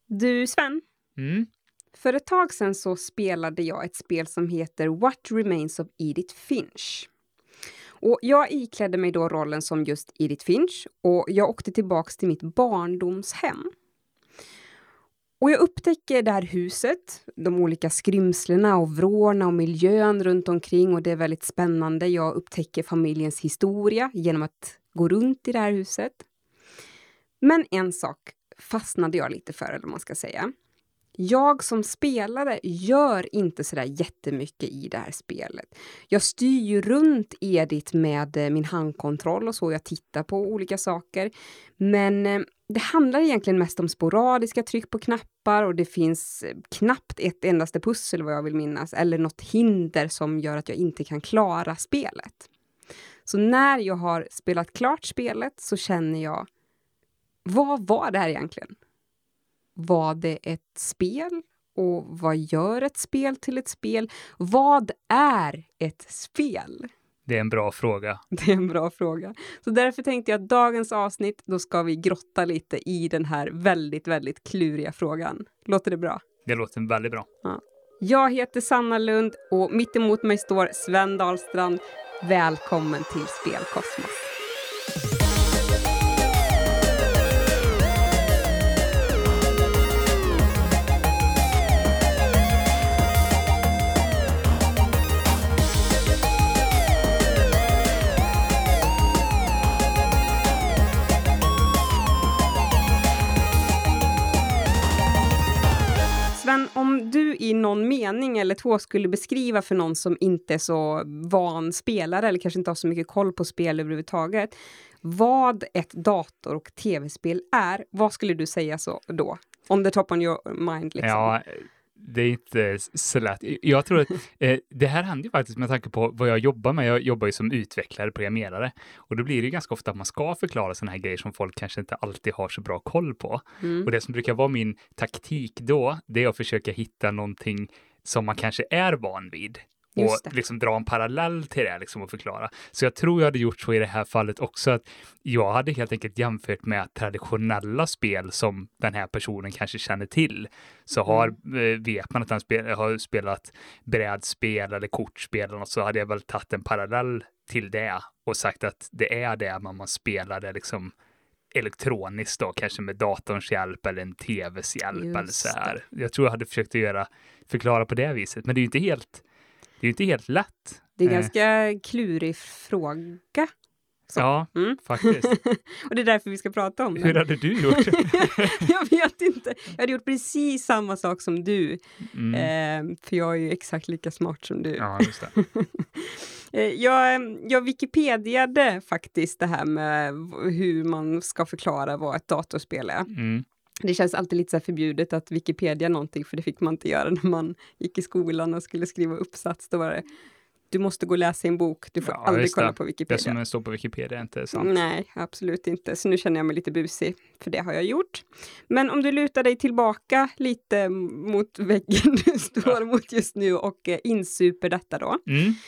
Du Sven, för ett tag sedan så spelade jag ett spel som heter What Remains of Edith Finch. Och jag iklädde mig då rollen som just Edith Finch och jag åkte tillbaks till mitt barndomshem. Och jag upptäcker det här huset, de olika skrymslena och vrårna och miljön runt omkring och det är väldigt spännande. Jag upptäcker familjens historia genom att gå runt i det här huset. Men en sak fastnade jag lite för, eller vad man ska säga. Jag som spelare gör inte sådär jättemycket i det här spelet. Jag styr ju runt Edith med min handkontroll och så. Jag tittar på olika saker. Men det handlar egentligen mest om sporadiska tryck på knappar. Och det finns knappt ett endaste pussel vad jag vill minnas. Eller något hinder som gör att jag inte kan klara spelet. Så när jag har spelat klart spelet så känner jag, vad var det här egentligen? Var det ett spel? Och vad gör ett spel till ett spel? Vad är ett spel? Det är en bra fråga. Det är en bra fråga. Så därför tänkte jag att dagens avsnitt, då ska vi grotta lite i den här väldigt, väldigt kluriga frågan. Låter det bra? Det låter väldigt bra. Ja. Jag heter Sanna Lund och mitt emot mig står Sven Dahlstrand. Välkommen till Spelkosmos. Sven, om du i någon mening eller två skulle beskriva för någon som inte är så van spelare eller kanske inte har så mycket koll på spel överhuvudtaget, vad ett dator- och tv-spel är, vad skulle du säga så då? On the top on your mind liksom. Ja, det är inte så lätt. Jag tror att det här händer ju faktiskt med tanke på vad jag jobbar med. Jag jobbar ju som utvecklare, programmerare. Och då blir det ju ganska ofta att man ska förklara sådana här grejer som folk kanske inte alltid har så bra koll på. Och det som brukar vara min taktik då, det är att försöka hitta någonting som man kanske är van vid. Och liksom dra en parallell till det liksom och förklara. Så jag tror jag hade gjort så i det här fallet också, att jag hade helt enkelt jämfört med traditionella spel som den här personen kanske känner till. Så vet man att han har spelat brädspel eller kortspel eller något, så hade jag väl tagit en parallell till det och sagt att det är det man spelar det liksom elektroniskt då, kanske med datorns hjälp eller en tvs hjälp eller så här. Jag tror jag hade försökt att förklara på det viset, men det är ju inte helt lätt. Det är en ganska klurig fråga. Så. Ja, faktiskt. Och det är därför vi ska prata om det. Hur hade du gjort? Jag vet inte. Jag hade gjort precis samma sak som du. För jag är ju exakt lika smart som du. Ja, just det. Jag Wikipediade faktiskt det här med hur man ska förklara vad ett datorspel är. Det känns alltid lite så här förbjudet att Wikipedia någonting, för det fick man inte göra när man gick i skolan och skulle skriva uppsats. Då var det, du måste gå och läsa en bok, du får aldrig kolla på Wikipedia. Det som står på Wikipedia är inte sant. Nej, absolut inte. Så nu känner jag mig lite busig, för det har jag gjort. Men om du lutar dig tillbaka lite mot väggen du står mot just nu och insuper detta då.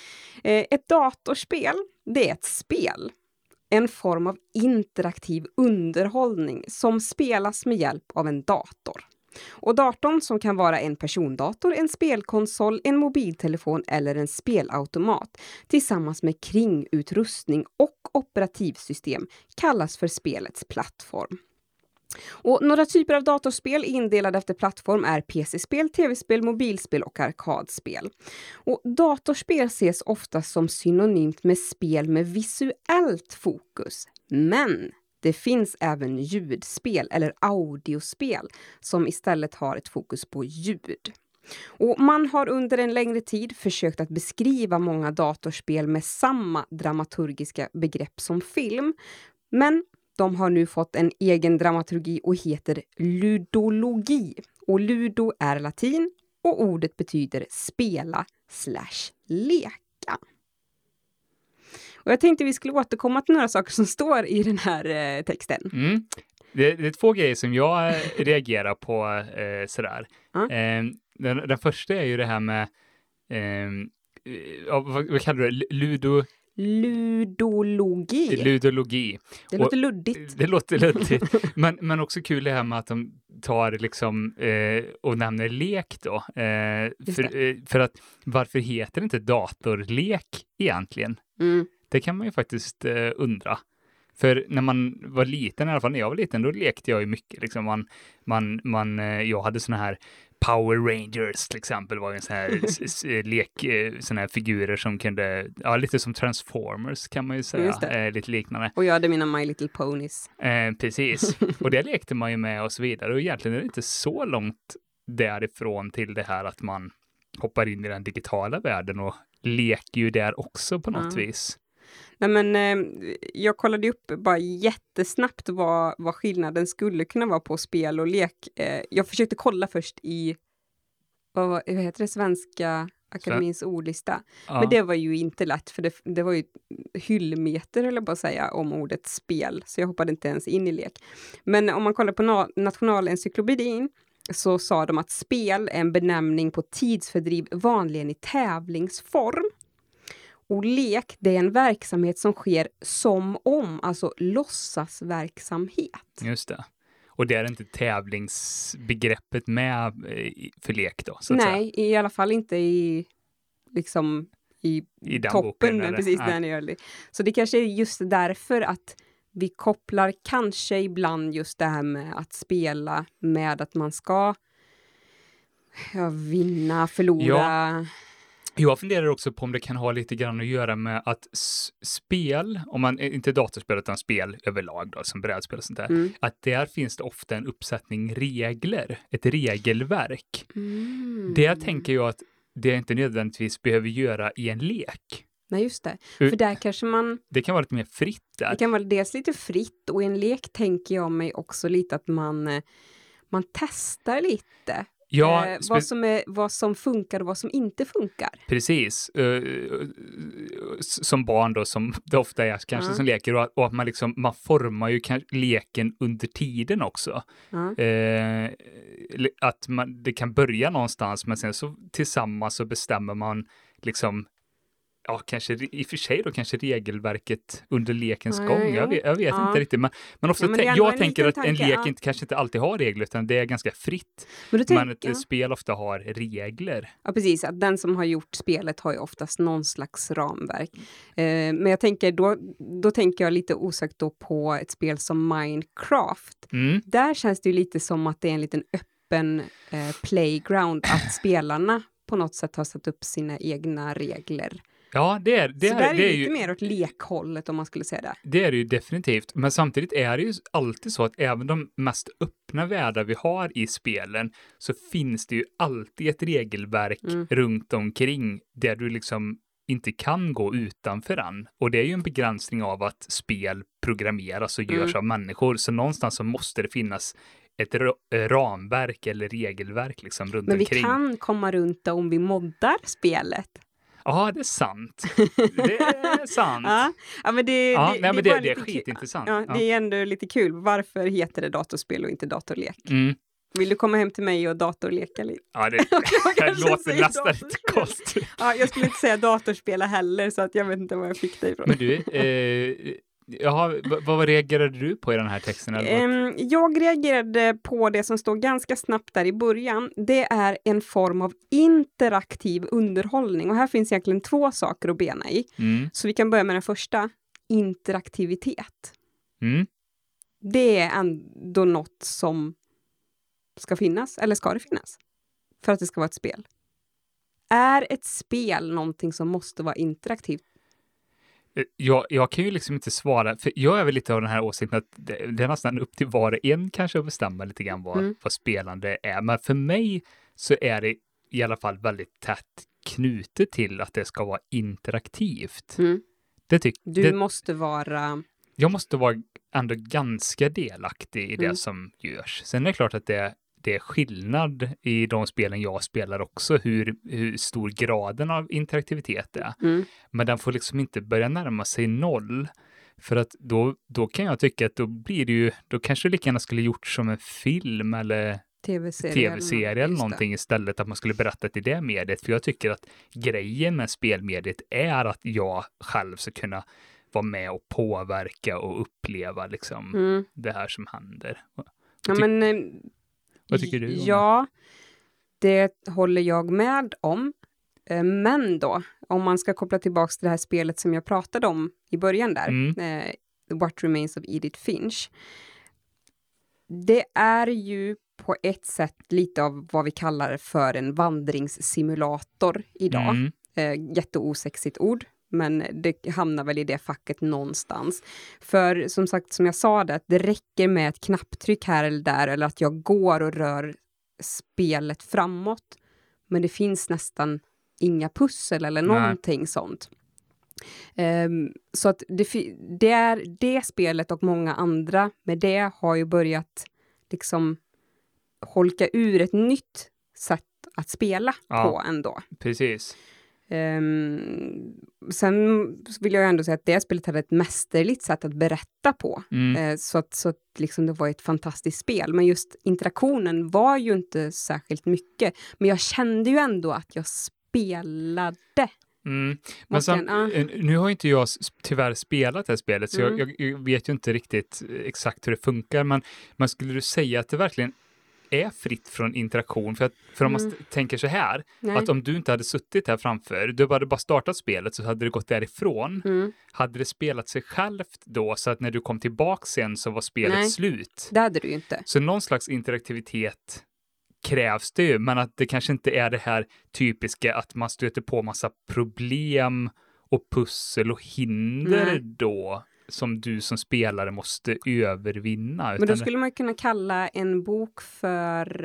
Ett datorspel, det är ett spel. En form av interaktiv underhållning som spelas med hjälp av en dator. Och datorn, som kan vara en persondator, en spelkonsol, en mobiltelefon eller en spelautomat, tillsammans med kringutrustning och operativsystem, kallas för spelets plattform. Och några typer av datorspel indelade efter plattform är PC-spel, tv-spel, mobilspel och arkadspel. Och datorspel ses ofta som synonymt med spel med visuellt fokus. Men det finns även ljudspel eller audiospel som istället har ett fokus på ljud. Och man har under en längre tid försökt att beskriva många datorspel med samma dramaturgiska begrepp som film. Men de har nu fått en egen dramaturgi och heter ludologi. Och ludo är latin och ordet betyder spela/leka. Och jag tänkte vi skulle återkomma till några saker som står i den här texten. Det är två grejer som jag reagerar på sådär. Den första är ju det här med vad kallar du det? ludologi. Det låter luddigt. Det låter luddigt. men också kul det här med att de tar liksom och nämner lek då. För att varför heter det inte datorlek egentligen? Det kan man ju faktiskt undra. För när man var liten, i alla fall när jag var liten, då lekte jag ju mycket. Liksom jag hade såna här Power Rangers till exempel, var ju en sån här såna här figurer som kunde, ja, lite som Transformers kan man ju säga, lite liknande. Och jag hade mina My Little Ponies. Precis, och det lekte man ju med och så vidare. Och egentligen är det inte så långt därifrån till det här att man hoppar in i den digitala världen och leker ju där också på något vis. Nej, men jag kollade upp bara jättesnabbt vad skillnaden skulle kunna vara på spel och lek. Jag försökte kolla först i vad heter det, Svenska Akademins ordlista. Ja. Men det var ju inte lätt, för det var ju hyllmeter eller bara säga om ordet spel. Så jag hoppade inte ens in i lek. Men om man kollar på Nationalencyklopedin så sa de att spel är en benämning på tidsfördriv vanligen i tävlingsform. Och lek, det är en verksamhet som sker som om, alltså låtsasverksamhet. Just det. Och det är inte tävlingsbegreppet med för lek då? Så att Nej, säga. I alla fall inte i toppen. Boken, precis när ni gör det. Så det kanske är just därför att vi kopplar kanske ibland just det här med att spela med att man ska vinna, förlora. Ja. Jag funderar också på om det kan ha lite grann att göra med att spel, om man inte datorspel utan spel överlag då, som brädspel och sånt där, att där finns det ofta en uppsättning regler, ett regelverk. Det tänker jag att det inte nödvändigtvis behöver göra i en lek. Nej, just det. För där kanske det kan vara lite mer fritt där. Det kan vara dels lite fritt, och i en lek tänker jag mig också lite att man testar lite. Ja, vad som funkar och vad som inte funkar. Precis. Som barn då, som det ofta är kanske som leker, och att man formar ju leken under tiden också. Att det kan börja någonstans, men sen så tillsammans så bestämmer man liksom, ja, kanske i och för sig då kanske regelverket under lekens gång. Jag vet inte riktigt. Men ofta jag tänker att en lek kanske inte alltid har regler, utan det är ganska fritt. Men ett spel ofta har regler. Ja, precis. Att den som har gjort spelet har ju oftast någon slags ramverk. Men jag tänker, då tänker jag lite osökt då på ett spel som Minecraft. Där känns det ju lite som att det är en liten öppen playground, att spelarna på något sätt har satt upp sina egna regler. Ja, det är lite ju mer åt lekhållet, om man skulle säga det. Det är det ju definitivt. Men samtidigt är det ju alltid så att även de mest öppna världar vi har i spelen, så finns det ju alltid ett regelverk runt omkring där du liksom inte kan gå utanför den. Och det är ju en begränsning av att spel programmeras och görs av människor. Så någonstans så måste det finnas ett ramverk eller regelverk liksom runt omkring. Men vi kan komma runt det om vi moddar spelet. Ja, det är sant. Det är sant. Men det är skitintressant. Det är ändå lite kul. Varför heter det datorspel och inte datorlek? Vill du komma hem till mig och datorleka lite? Ja, det låter nästan lite konstigt. Ja, jag skulle inte säga datorspela heller, så att jag vet inte vad jag fick det ifrån. Men du, vad reagerade du på i den här texten? Jag reagerade på det som står ganska snabbt där i början. Det är en form av interaktiv underhållning. Och här finns egentligen 2 saker att bena i. Så vi kan börja med den första. Interaktivitet. Det är ändå något som ska finnas, eller ska det finnas, för att det ska vara ett spel. Är ett spel någonting som måste vara interaktivt? Jag kan ju liksom inte svara, för jag är väl lite av den här åsikten att det är nästan upp till var och en kanske att bestämma lite grann vad spelande är. Men för mig så är det i alla fall väldigt tätt knutet till att det ska vara interaktivt. Jag måste vara ändå ganska delaktig i det som görs. Sen är det klart att det är skillnad i de spelen jag spelar också, hur stor graden av interaktivitet är. Men den får liksom inte börja närma sig 0. För att då kan jag tycka att då kanske det lika gärna skulle gjort som en film eller tv-serie eller någonting istället, att man skulle berätta till det mediet. För jag tycker att grejen med spelmediet är att jag själv ska kunna vara med och påverka och uppleva liksom det här som händer. Vad tycker du? Ja, det håller jag med om. Men då, om man ska koppla tillbaka till det här spelet som jag pratade om i början där, What Remains of Edith Finch. Det är ju på ett sätt lite av vad vi kallar för en vandringssimulator idag. Jätteosexigt ord, men det hamnar väl i det facket någonstans. För som sagt, som jag sa det räcker med ett knapptryck här eller där, eller att jag går och rör spelet framåt. Men det finns nästan inga pussel eller någonting sånt. Så att det är det spelet och många andra med det har ju börjat liksom holka ur ett nytt sätt att spela på ändå. Precis. Sen vill jag ändå säga att det spelet hade ett mästerligt sätt att berätta på. Så att liksom det var ett fantastiskt spel. Men just interaktionen var ju inte särskilt mycket. Men jag kände ju ändå att jag spelade. Men nu har inte jag tyvärr spelat det här spelet, så jag vet ju inte riktigt exakt hur det funkar, men skulle du säga att det verkligen är fritt från interaktion? För om man tänker så här, att om du inte hade suttit här framför, du hade bara startat spelet, så hade du gått därifrån. Hade det spelat sig självt då, så att när du kom tillbaka sen så var spelet slut? Det hade du ju inte. Så någon slags interaktivitet krävs det ju, men att det kanske inte är det här typiska att man stöter på massa problem och pussel och hinder då som du som spelare måste övervinna. Men då skulle man kunna kalla en bok för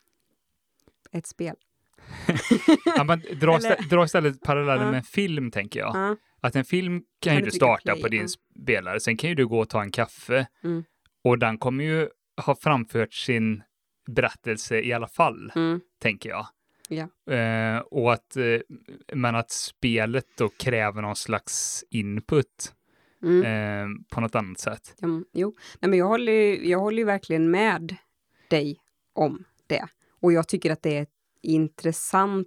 ett spel. Men dra istället paralleller med en film, tänker jag. Att en film kan ju du starta på din spelare, sen kan ju du gå och ta en kaffe och den kommer ju ha framfört sin berättelse i alla fall, tänker jag. Och att spelet då kräver någon slags input på något annat sätt. Nej, men jag håller ju verkligen med dig om det. Och jag tycker att det är intressant.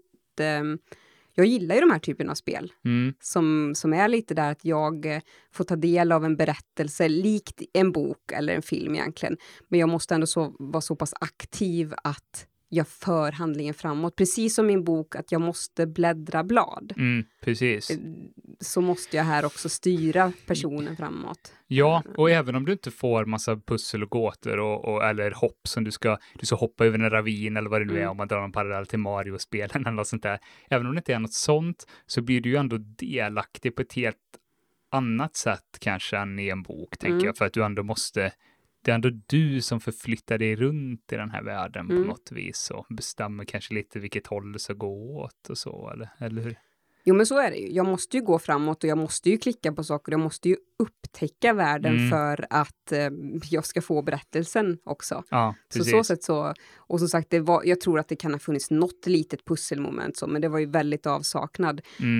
Jag gillar ju de här typerna av spel som är lite där att jag får ta del av en berättelse likt en bok eller en film egentligen. Men jag måste ändå vara så pass aktiv att jag för handlingen framåt. Precis som min bok att jag måste bläddra blad. Precis. Så måste jag här också styra personen framåt. Ja, och även om du inte får massa pussel och gåtor eller hopp som du ska hoppa över en ravin eller vad det nu är, om man drar en parallell till Mario-spelen eller något sånt där. Även om det inte är något sånt, så blir du ju ändå delaktig på ett helt annat sätt kanske än i en bok, tänker jag. För att du ändå måste... Det är ändå du som förflyttar dig runt i den här världen på något vis och bestämmer kanske lite vilket håll det ska gå åt och så, eller hur? Jo, men så är det ju. Jag måste ju gå framåt och jag måste ju klicka på saker. Jag måste ju upptäcka världen för att jag ska få berättelsen också. Ja, så sätt så. Och som sagt, jag tror att det kan ha funnits något litet pusselmoment så, men det var ju väldigt avsaknad.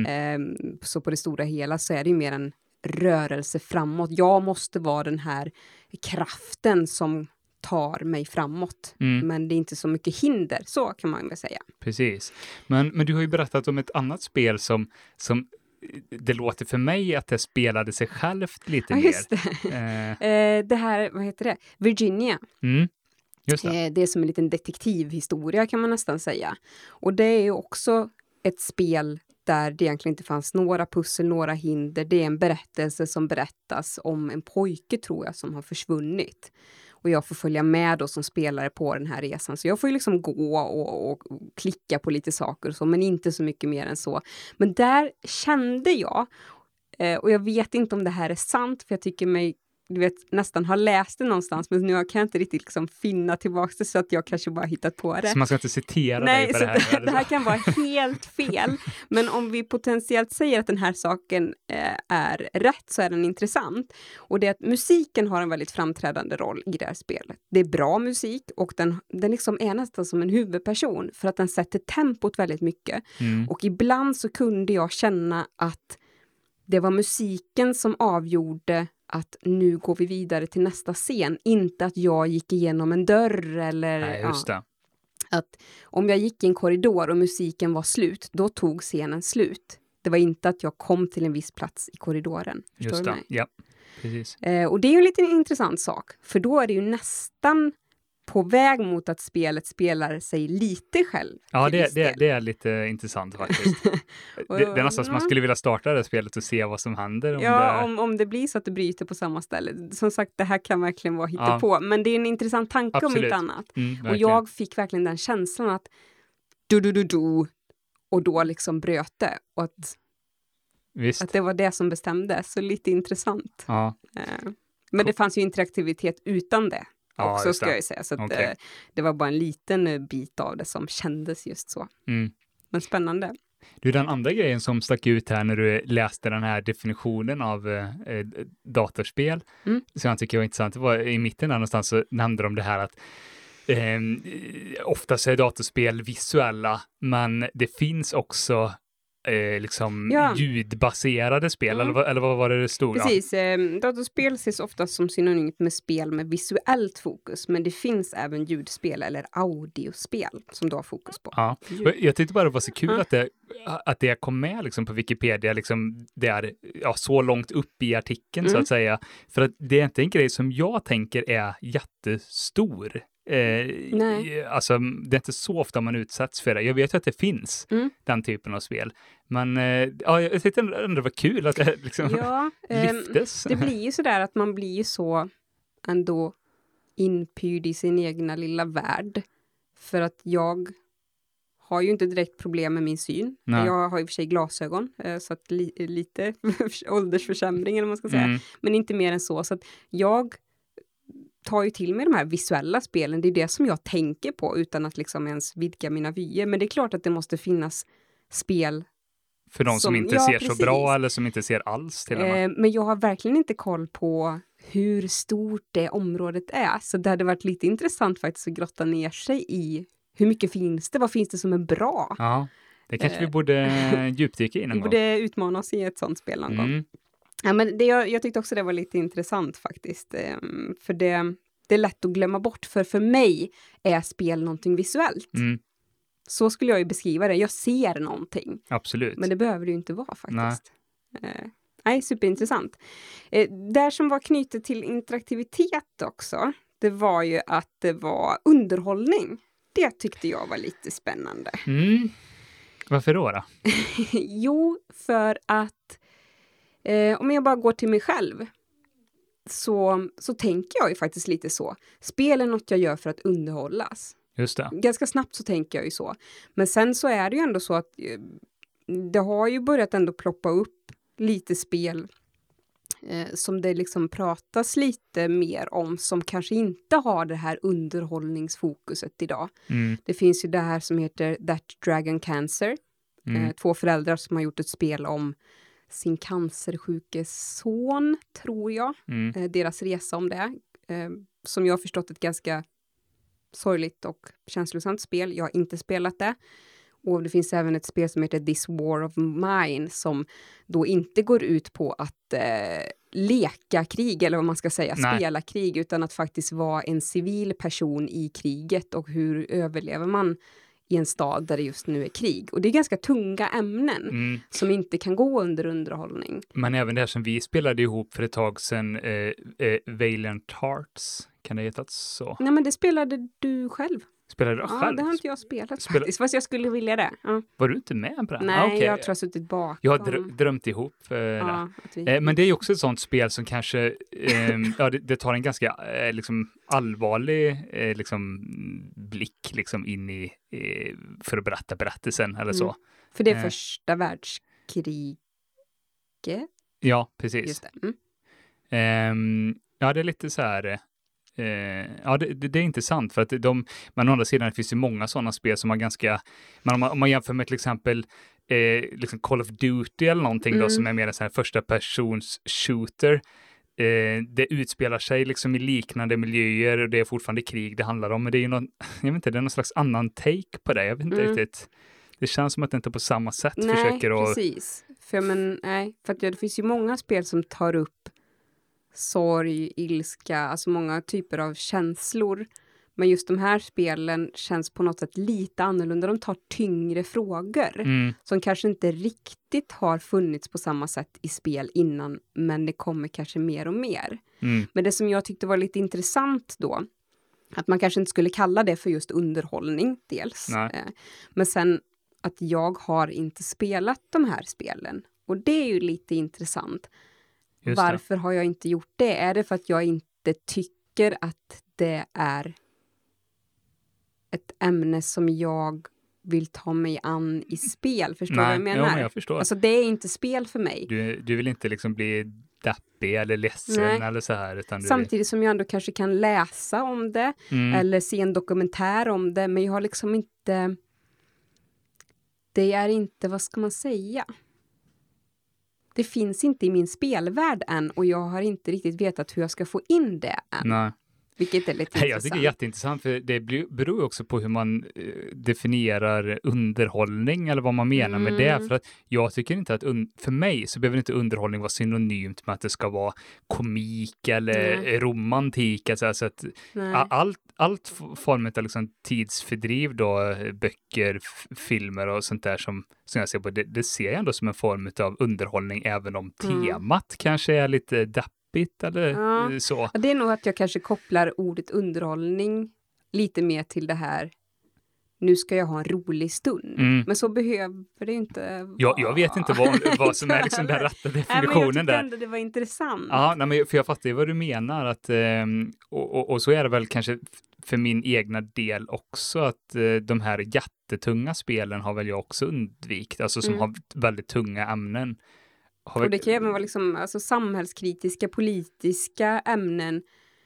Så på det stora hela så är det ju mer en rörelse framåt. Jag måste vara den här kraften som tar mig framåt. Men det är inte så mycket hinder, så kan man väl säga. Precis. Men du har ju berättat om ett annat spel som det låter för mig att det spelade sig självt lite mer. Just det. Det här, vad heter det? Virginia. Just det. Det är som en liten detektivhistoria kan man nästan säga. Och det är ju också ett spel där det egentligen inte fanns några pussel, några hinder. Det är en berättelse som berättas om en pojke, tror jag, som har försvunnit. Och jag får följa med då som spelare på den här resan. Så jag får ju liksom gå och klicka på lite saker och så, men inte så mycket mer än så. Men där kände jag, och jag vet inte om det här är sant, för jag tycker mig nästan har läst det någonstans, men nu kan jag inte riktigt liksom finna tillbaka det, så att jag kanske bara hittat på det. Så man ska inte citera dig på det här? Det här kan vara helt fel. Men om vi potentiellt säger att den här saken är rätt, så är den intressant. Och det är att musiken har en väldigt framträdande roll i det här spelet. Det är bra musik och den liksom är nästan som en huvudperson, för att den sätter tempot väldigt mycket. Och ibland så kunde jag känna att det var musiken som avgjorde att nu går vi vidare till nästa scen. Inte att jag gick igenom en dörr eller... Nej, just det. Att om jag gick i en korridor och musiken var slut, då tog scenen slut. Det var inte att jag kom till en viss plats i korridoren. Just det, ja. Precis. Och det är ju en lite intressant sak. För då är det ju nästan på väg mot att spelet spelar sig lite själv. Ja, det är lite intressant faktiskt. Det är nästan som man skulle vilja starta det spelet och se vad som händer. Om det blir så att du bryter på samma ställe. Som sagt, det här kan verkligen vara hittepå. Men det är en intressant tanke. Absolut. Om inte annat. Och jag fick verkligen den känslan att och då liksom bröt det. Och att det var det som bestämde. Så lite intressant. Ja. Men det fanns ju interaktivitet utan det. Också ska jag säga. Så att, det var bara en liten bit av det som kändes just så. Men spännande. Du, den andra grejen som stack ut här när du läste den här definitionen av datorspel, som jag tycker var intressant, det var i mitten där någonstans så nämnde de det här att oftast är datorspel visuella, men det finns också ljudbaserade spel, eller vad var det stod? Precis, datorspel ses ofta som synonymt med spel med visuellt fokus, men det finns även ljudspel eller audiospel som du har fokus på. Ja. Jag tyckte bara det var så kul att det kom med liksom på Wikipedia, liksom det är så långt upp i artikeln så att säga, för att det är inte en grej som jag tänker är jättestor. Alltså det är inte så ofta man utsätts för det. Jag vet ju att det finns den typen av spel. Men jag tyckte ändå det var kul att det liksom lyftes. Det blir ju sådär att man blir ju så ändå inpyrd i sin egna lilla värld. För att jag har ju inte direkt problem med min syn. Nej. Jag har i och för sig glasögon. Så att lite åldersförsämring eller vad man ska säga. Men inte mer än så. Så att jag tar ju till mig de här visuella spelen. Det är det som jag tänker på utan att liksom ens vidga mina vyer. Men det är klart att det måste finnas spel för de som inte ser så bra eller som inte ser alls till och med. Men jag har verkligen inte koll på hur stort det området är. Så det hade varit lite intressant faktiskt att grotta ner sig i hur mycket finns det? Vad finns det som är bra? Ja, det kanske vi borde djupdyka in någon gång. Vi borde utmana oss i ett sånt spel någon gång. Ja, men jag tyckte också det var lite intressant faktiskt. För det är lätt att glömma bort. För mig är spel någonting visuellt. Så skulle jag ju beskriva det. Jag ser någonting. Absolut. Men det behöver det ju inte vara faktiskt. Nej, superintressant. Där som var knutet till interaktivitet också. Det var ju att det var underhållning. Det tyckte jag var lite spännande. Varför då? Jo, för att om jag bara går till mig själv så tänker jag ju faktiskt lite så. Spel är något jag gör för att underhållas. Just det. Ganska snabbt så tänker jag ju så. Men sen så är det ju ändå så att det har ju börjat ändå ploppa upp lite spel som det liksom pratas lite mer om som kanske inte har det här underhållningsfokuset idag. Det finns ju det här som heter That Dragon Cancer. 2 föräldrar som har gjort ett spel om sin cancersjuke son, tror jag. Deras resa om det. Som jag har förstått ett ganska sorgligt och känslosamt spel. Jag har inte spelat det. Och det finns även ett spel som heter This War of Mine som då inte går ut på att leka krig eller vad man ska säga, spela krig, utan att faktiskt vara en civil person i kriget och hur överlever man i en stad där det just nu är krig. Och det är ganska tunga ämnen som inte kan gå under underhållning. Men även det här som vi spelade ihop för ett tag sedan, Valiant Hearts, kan det heta så? Nej, men det spelade du själv. Spelade du själv? Ja, det har inte jag spelat faktiskt, fast jag skulle vilja det. Ja. Var du inte med på det? Nej, jag tror jag suttit bakom. Jag har drömt ihop men det är ju också ett sånt spel som kanske det tar en ganska liksom allvarlig liksom blick liksom in i för att berätta berättelsen eller så. För det är första världskriget? Ja, precis. Just det. Ja, det är lite så här. Det är intressant för att men å andra sidan finns det många sådana spel som har ganska, om man jämför med till exempel liksom Call of Duty eller någonting då, som är mer en sån här första persons shooter. Det utspelar sig liksom i liknande miljöer och det är fortfarande krig det handlar om, men det är ju det är någon slags annan take på det. Jag vet inte riktigt. Det känns som att det inte på samma sätt försöker att... precis. För att det finns ju många spel som tar upp sorg, ilska, alltså många typer av känslor Men just de här spelen känns på något sätt lite annorlunda. De tar tyngre frågor som kanske inte riktigt har funnits på samma sätt i spel innan. Men det kommer kanske mer och mer. Men det som jag tyckte var lite intressant då, att man kanske inte skulle kalla det för just underhållning dels. Men sen att jag har inte spelat de här spelen. Och det är ju lite intressant. Varför har jag inte gjort det? Är det för att jag inte tycker att det är ett ämne som jag vill ta mig an i spel? Förstår du vad jag menar? Ja, jag förstår. Alltså det är inte spel för mig. Du vill inte liksom bli deppig eller ledsen eller så här. Utan samtidigt som jag ändå kanske kan läsa om det eller se en dokumentär om det. Men jag har liksom inte... Det är inte, vad ska man säga? Det finns inte i min spelvärld än och jag har inte riktigt vetat hur jag ska få in det än. Nej. Vilket är lite intressant. Jag tycker det är jätteintressant för det beror också på hur man definierar underhållning eller vad man menar med det. För att jag tycker inte att, för mig så behöver inte underhållning vara synonymt med att det ska vara komik eller romantik. Alltså att allt form av liksom tidsfördriv då, böcker, filmer och sånt där som jag ser på, det ser jag ändå som en form av underhållning även om temat kanske är lite eller så. Det är nog att jag kanske kopplar ordet underhållning lite mer till det här. Nu ska jag ha en rolig stund. Men så behöver det inte vara. Jag vet inte vad som är liksom den rätta definitionen men jag där. Ändå det var intressant. Ja, för jag fattar ju vad du menar. Att, och så är det väl kanske för min egna del också att de här jättetunga spelen har väl jag också undvikit. Alltså som har väldigt tunga ämnen. Och det kan även vara liksom, alltså, samhällskritiska, politiska ämnen.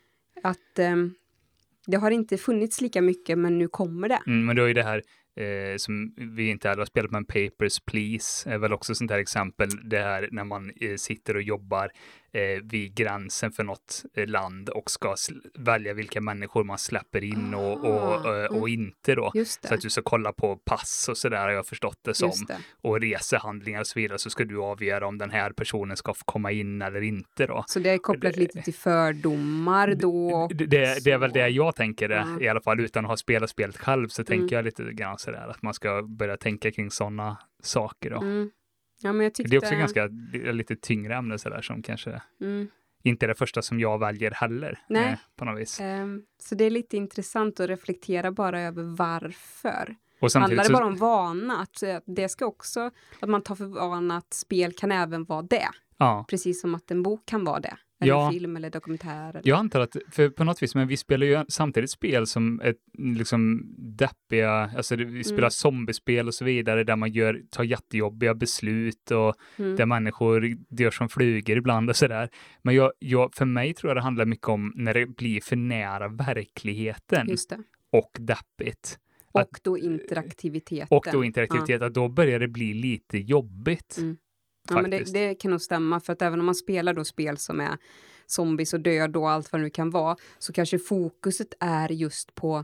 Att det har inte funnits lika mycket, men nu kommer det. Men då är det här som vi inte alla har spelat med, Papers, Please är väl också sånt här exempel. Det här när man sitter och jobbar vid gränsen för något land och ska välja vilka människor man släpper in och inte då. Så att du ska kolla på pass och sådär har jag förstått det som. Och resehandlingar och så vidare, så ska du avgöra om den här personen ska få komma in eller inte då. Så det är kopplat lite till fördomar då? Det är väl det jag tänker i alla fall, utan att ha spelat själv så tänker jag lite grann sådär att man ska börja tänka kring sådana saker då. Ja, men jag tyckte... Det är också ganska lite tyngre ämne sådär som kanske inte är det första som jag väljer heller. Nej. På något vis. Så det är lite intressant att reflektera bara över varför. Och handlar det bara om vana? Att det ska också, att man tar för vana att spel kan även vara det. Ja. Precis som att en bok kan vara det. Eller film eller dokumentär. Eller... Jag antar att, för på något vis, men vi spelar ju samtidigt spel som ett liksom deppiga, alltså vi spelar zombiespel och så vidare där man tar jättejobbiga beslut och där människor dör som flugor ibland och sådär. Men för mig tror jag det handlar mycket om när det blir för nära verkligheten. Just det. Och deppigt. Och då interaktiviteten. Att då börjar det bli lite jobbigt. Ja, men det kan nog stämma, för att även om man spelar då spel som är zombies och död och allt vad det nu kan vara, så kanske fokuset är just på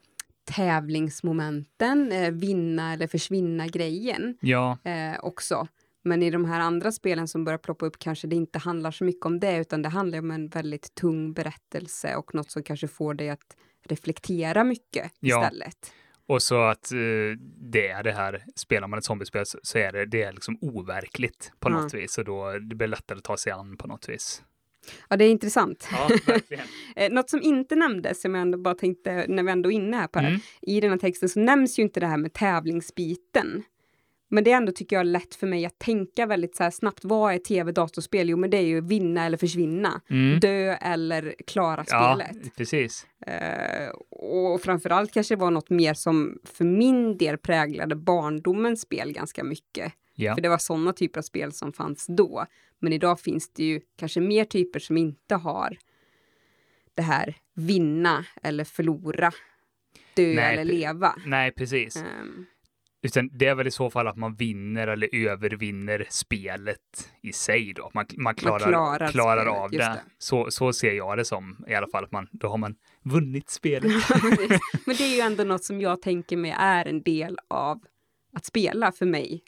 tävlingsmomenten, vinna eller försvinna grejen också. Men i de här andra spelen som börjar ploppa upp kanske det inte handlar så mycket om det, utan det handlar om en väldigt tung berättelse och något som kanske får dig att reflektera mycket istället. Och så att det är det här, spelar man ett zombiespel så är det är liksom overkligt på något vis. Och då det blir lättare att ta sig an på något vis. Ja, det är intressant. Ja, verkligen. Något som inte nämndes, som jag ändå bara tänkte, när vi ändå är inne här på det. I den här texten så nämns ju inte det här med tävlingsbiten. Men det är ändå, tycker jag, lätt för mig att tänka väldigt så här snabbt. Vad är tv-datorspel? Jo, men det är ju vinna eller försvinna. Dö eller klara spelet. Ja, precis. Och framförallt kanske var något mer som för min del präglade barndomens spel ganska mycket. Ja. För det var sådana typer av spel som fanns då. Men idag finns det ju kanske mer typer som inte har det här vinna eller förlora. Dö eller leva. Nej, precis. Utan det är väl i så fall att man vinner eller övervinner spelet i sig då. Man klarar av det. Så ser jag det som i alla fall. Då har man vunnit spelet. Men det är ju ändå något som jag tänker mig är en del av att spela för mig.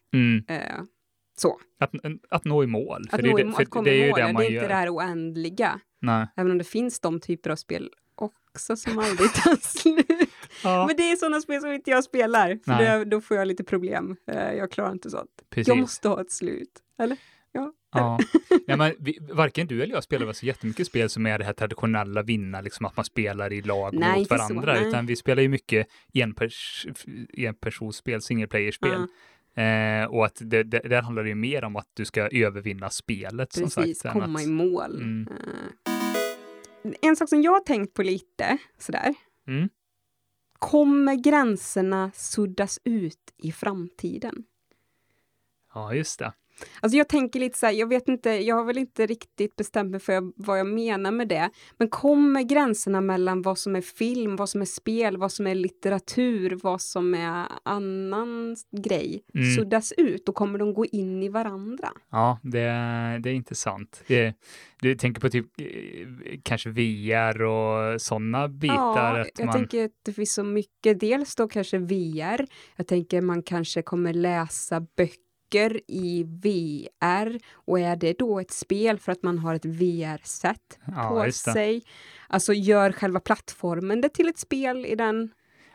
Så. Att nå i mål. Att komma i mål. Det är inte det här oändliga. Nej. Även om det finns de typer av spel också som aldrig tar slut. Ja. Men det är sådana spel som inte jag spelar. För då får jag lite problem. Jag klarar inte sånt. Precis. Jag måste ha ett slut. Eller? Ja. Ja, men varken du eller jag spelar väl så jättemycket spel som är det här traditionella vinna, liksom att man spelar i lag mot varandra. Så, utan vi spelar ju mycket enpersonsspel, singleplayerspel. Och att där handlar det ju mer om att du ska övervinna spelet. Precis, som sagt, komma i mål. En sak som jag har tänkt på lite sådär. Kommer gränserna suddas ut i framtiden? Ja, just det. Alltså jag tänker lite så här, jag vet inte, jag har väl inte riktigt bestämt mig för vad jag menar med det. Men kommer gränserna mellan vad som är film, vad som är spel, vad som är litteratur, vad som är annan grej suddas ut och kommer de gå in i varandra? Ja, det är intressant. Du tänker på typ kanske VR och sådana bitar? Ja, jag tänker att det finns så mycket. Dels då kanske VR. Jag tänker man kanske kommer läsa böcker i VR, och är det då ett spel för att man har ett VR-sätt på sig? Alltså gör själva plattformen det till ett spel i den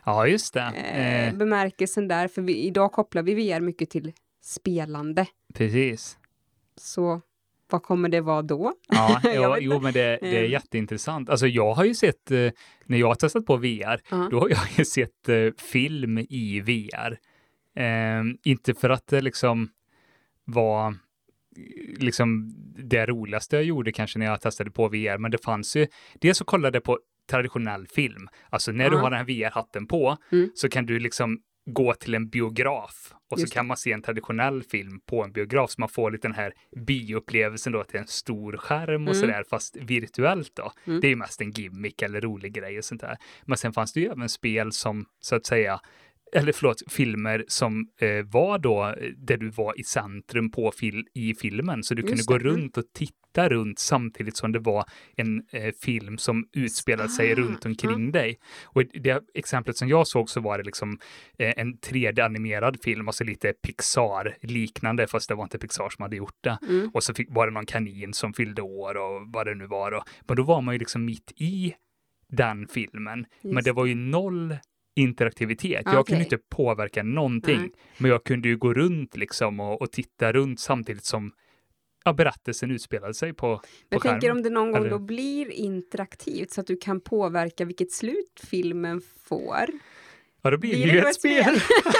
bemärkelsen där, för idag kopplar vi VR mycket till spelande. Precis. Så vad kommer det vara då? Ja, men det är jätteintressant. Alltså jag har ju sett, när jag har testat på VR, då har jag ju sett film i VR. Inte för att det liksom var liksom det roligaste jag gjorde kanske när jag testade på VR, men det fanns ju, dels så kollade jag på traditionell film. Alltså när du har den här VR-hatten på så kan du liksom gå till en biograf och så kan man se en traditionell film på en biograf, så man får lite den här bioupplevelsen då till en stor skärm och sådär, fast virtuellt då. Det är ju mest en gimmick eller rolig grej och sånt där. Men sen fanns det ju även spel som så att säga, filmer som var då där du var i centrum i filmen, så du kunde gå runt och titta runt samtidigt som det var en film som utspelade sig runt omkring dig. Och i det exemplet som jag såg så var det liksom en 3D-animerad film, alltså lite Pixar-liknande, fast det var inte Pixar som hade gjort det. Och så var det någon kanin som fyllde år och vad det nu var då. Men då var man ju liksom mitt i den filmen. Men det var ju noll interaktivitet. Jag kunde inte påverka någonting. Men jag kunde ju gå runt liksom och titta runt samtidigt som berättelsen utspelade sig på skärmen. Jag tänker om det någon gång då blir interaktivt så att du kan påverka vilket slut filmen får. Ja, då blir det ju ett spel.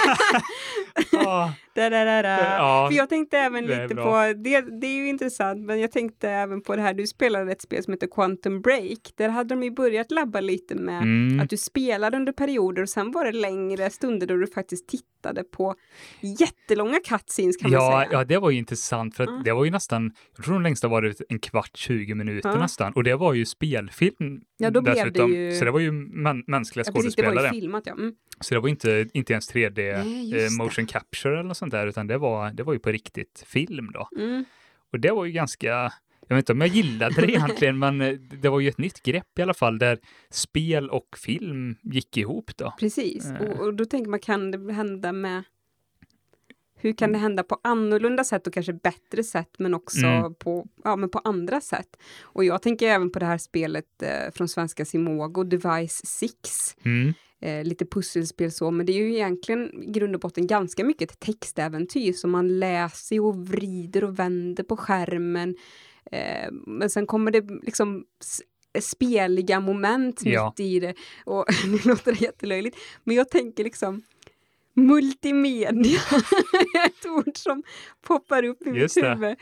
För jag tänkte även lite på, det är ju intressant, men jag tänkte även på det här, du spelade ett spel som heter Quantum Break. Där hade de ju börjat labba lite med att du spelade under perioder och sen var det längre stunder då du faktiskt tittade på jättelånga cutscenes kan man säga. Ja, det var ju intressant för att det var ju nästan, jag tror de längsta var det en kvart, 20 minuter nästan. Och det var ju spelfilm. Ja, då blev det ju... Så det var ju mänskliga skådespelare. Det var ju filmat, Så det var inte ens 3D motion capture eller något sånt där, utan det var ju på riktigt film då. Och det var ju ganska, jag vet inte om jag gillade det egentligen, men det var ju ett nytt grepp i alla fall, där spel och film gick ihop då. Precis, och då tänker man, kan det hända med, hur kan det hända på annorlunda sätt och kanske bättre sätt, men också på andra sätt. Och jag tänker även på det här spelet från svenska Simogo, Device 6. Lite pusselspel så, men det är ju egentligen i grund och botten ganska mycket ett textäventyr som man läser och vrider och vänder på skärmen. Men sen kommer det liksom speliga moment mitt i det. Och det låter jättelöjligt. Men jag tänker liksom multimedia är ett ord som poppar upp i mitt huvud.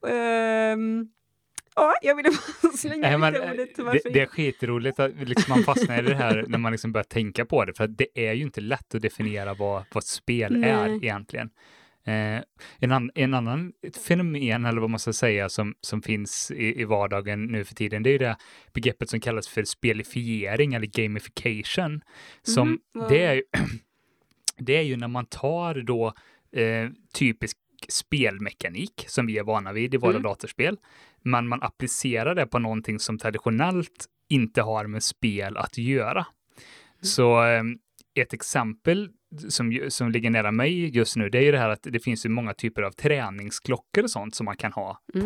Ja, jag ville bara slänga lite ordet. Det är skitroligt att liksom man fastnar i det här när man liksom börjar tänka på det. För att det är ju inte lätt att definiera vad spel är egentligen. En annan fenomen, eller vad man ska säga, som finns i vardagen nu för tiden, det är ju det begreppet som kallas för spelifiering eller gamification. Som det är ju när man tar då typisk spelmekanik som vi är vana vid i våra datorspel, men man applicerar det på någonting som traditionellt inte har med spel att göra. Så ett exempel som ligger nära mig just nu, det är ju det här att det finns ju många typer av träningsklockor och sånt som man kan ha på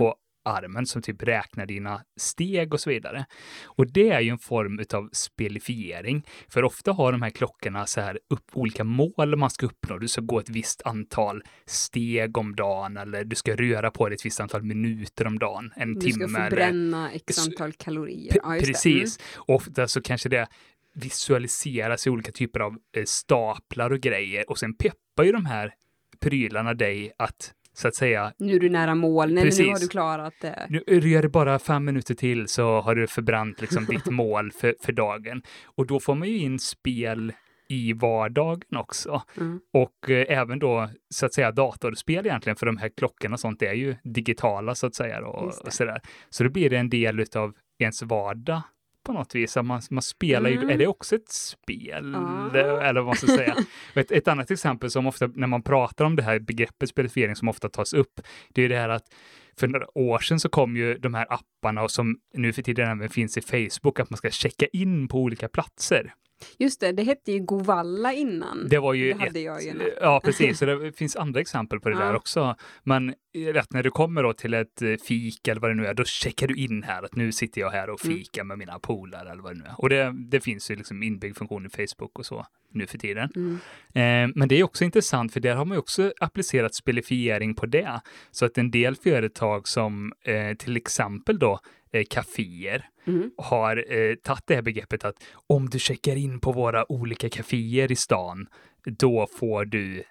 armen som typ räknar dina steg och så vidare. Och det är ju en form utav spelifiering. För ofta har de här klockorna så här olika mål man ska uppnå. Du ska gå ett visst antal steg om dagen eller du ska röra på dig ett visst antal minuter om dagen. En timme. Du ska förbränna x antal kalorier. Ja, precis. Ofta så kanske det visualiseras i olika typer av staplar och grejer. Och sen peppar ju de här prylarna dig att så att säga... Nu är du nära mål, nu har du klarat det. Nu gör det bara 5 minuter till så har du förbrant liksom ditt mål för dagen. Och då får man ju in spel i vardagen också. Och även då så att säga datorspel egentligen, för de här klockorna och sånt är ju digitala så att säga. Och sådär. Så då blir det en del utav ens vardag på något vis. Man spelar ju, är det också ett spel? Eller vad man ska säga. Ett annat exempel som ofta, när man pratar om det här begreppet spelifiering som ofta tas upp, det är det här att för några år sedan så kom ju de här apparna och som nu för tiden även finns i Facebook, att man ska checka in på olika platser. Just det hette ju Govalla innan. Det var ju ja, precis. Så det finns andra exempel på det där också. Men rätt när du kommer då till ett fik eller vad det nu är, då checkar du in här att nu sitter jag här och fikar med mina polare eller vad det nu är. Och det finns ju liksom inbyggd funktion i Facebook och så nu för tiden. Men det är också intressant för där har man ju också applicerat spelifiering på det. Så att en del företag som till exempel då kaféer har tagit det här begreppet att om du checkar in på våra olika kaféer i stan, då får du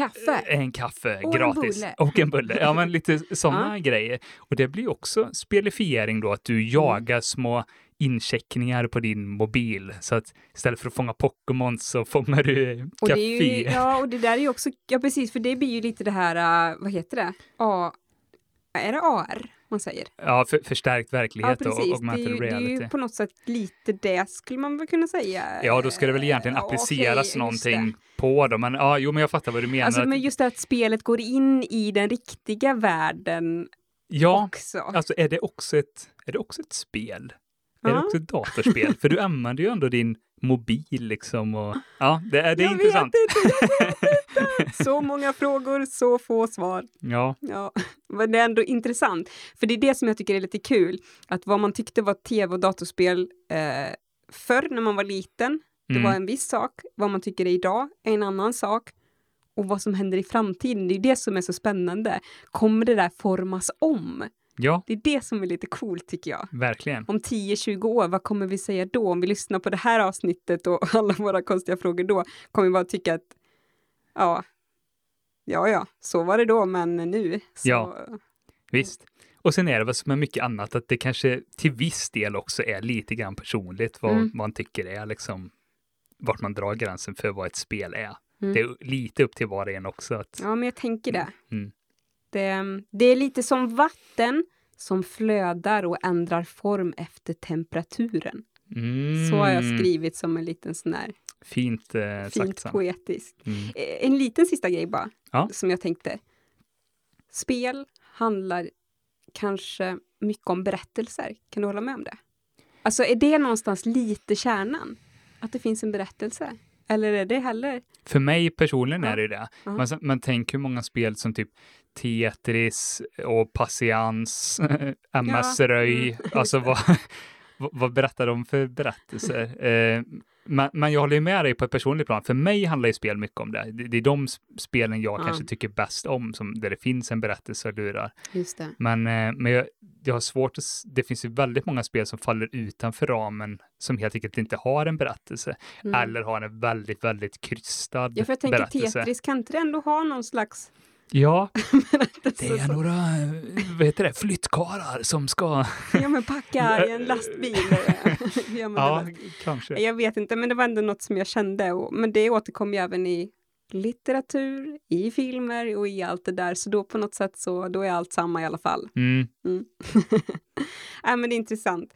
en kaffe och gratis. Och en bulle. Ja, men lite sådana grejer. Och det blir också spelifiering då, att du jagar små incheckningar på din mobil. Så att istället för att fånga Pokémon så fångar du kafé. Och det där är ju också, ja precis, för det blir ju lite det här, vad heter det? Är det AR man säger? Ja, förstärkt verklighet och augmented reality. Det är ju på något sätt lite det skulle man väl kunna säga. Ja, då ska det väl egentligen appliceras någonting på dem. Men men jag fattar vad du menar. Alltså, men just det att spelet går in i den riktiga världen också. Alltså är det också ett spel? Är det också ett datorspel? För du använder ju ändå din mobil liksom. Och, det är intressant. Jag vet inte. Så många frågor, så få svar. Ja. Men det är ändå intressant. För det är det som jag tycker är lite kul. Att vad man tyckte var tv- och datorspel förr när man var liten, det var en viss sak. Vad man tycker är idag är en annan sak. Och vad som händer i framtiden, det är det som är så spännande. Kommer det där formas om? Ja. Det är det som är lite coolt tycker jag. Verkligen. Om 10-20 år, vad kommer vi säga då? Om vi lyssnar på det här avsnittet och alla våra konstiga frågor då, kommer vi bara tycka att så var det då, men nu. Så... Ja, visst. Och sen är det väl som med mycket annat att det kanske till viss del också är lite grann personligt vad man tycker är liksom, vart man drar gränsen för vad ett spel är. Det är lite upp till var det är också. Att... Ja, men jag tänker det. Det är lite som vatten som flödar och ändrar form efter temperaturen. Så har jag skrivit som en liten sån här fint poetisk. En liten sista grej bara, som jag tänkte. Spel handlar kanske mycket om berättelser. Kan du hålla med om det? Alltså är det någonstans lite kärnan? Att det finns en berättelse? Eller är det heller? För mig personligen är det det. Man tänker hur många spel som typ Tetris och Patiens, MS-röj. Alltså vad berättar de för berättelser? Men jag håller med dig på ett personligt plan. För mig handlar ju spel mycket om det. Det är de spelen jag kanske tycker bäst om, som där det finns en berättelse och lurar. Just det. Men jag har svårt att... Det finns ju väldigt många spel som faller utanför ramen, som helt enkelt inte har en berättelse. Eller har en väldigt, väldigt krystad berättelse. Ja, för jag tänker Tetris, kan inte det ändå ha någon slags... Ja, det är några flyttkarlar som ska... Ja, men packa i en lastbil. Kanske. Jag vet inte, men det var ändå något som jag kände. Men det återkom ju även i litteratur, i filmer och i allt det där. Så då på något sätt så då är allt samma i alla fall. Men det är intressant.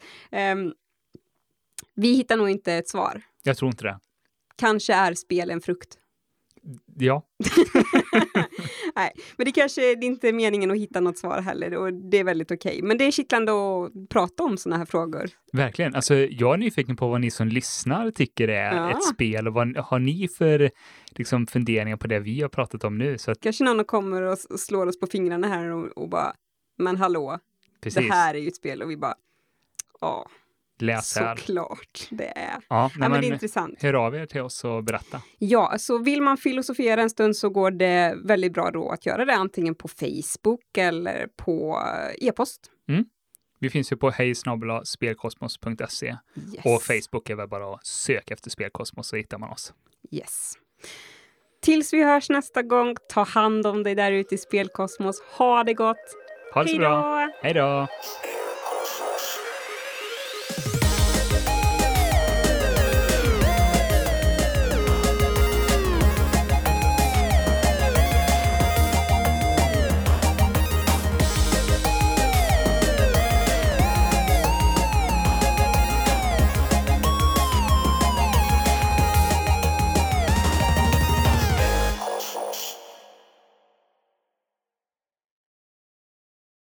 Vi hittar nog inte ett svar. Jag tror inte det. Kanske är spel en frukt. Ja. Nej, men det kanske är inte meningen att hitta något svar heller, och det är väldigt okej. Men det är kittlande att prata om såna här frågor. Verkligen. Alltså, jag är nyfiken på vad ni som lyssnar tycker är ett spel, och vad har ni för liksom, funderingar på det vi har pratat om nu? Så att... Kanske någon kommer och slår oss på fingrarna här och bara, men hallå, Precis. Det här är ju ett spel och vi bara, ja, läs här. Såklart det är. Ja, men det är intressant. Hör av er till oss och berätta. Ja, så vill man filosofera en stund så går det väldigt bra då att göra det antingen på Facebook eller på e-post. Vi finns ju på hej@spelkosmos.se Yes. och Facebook är väl bara att söka efter Spelkosmos så hittar man oss. Yes. Tills vi hörs nästa gång, ta hand om dig där ute i Spelkosmos. Ha det gott! Ha det så bra! Hej då!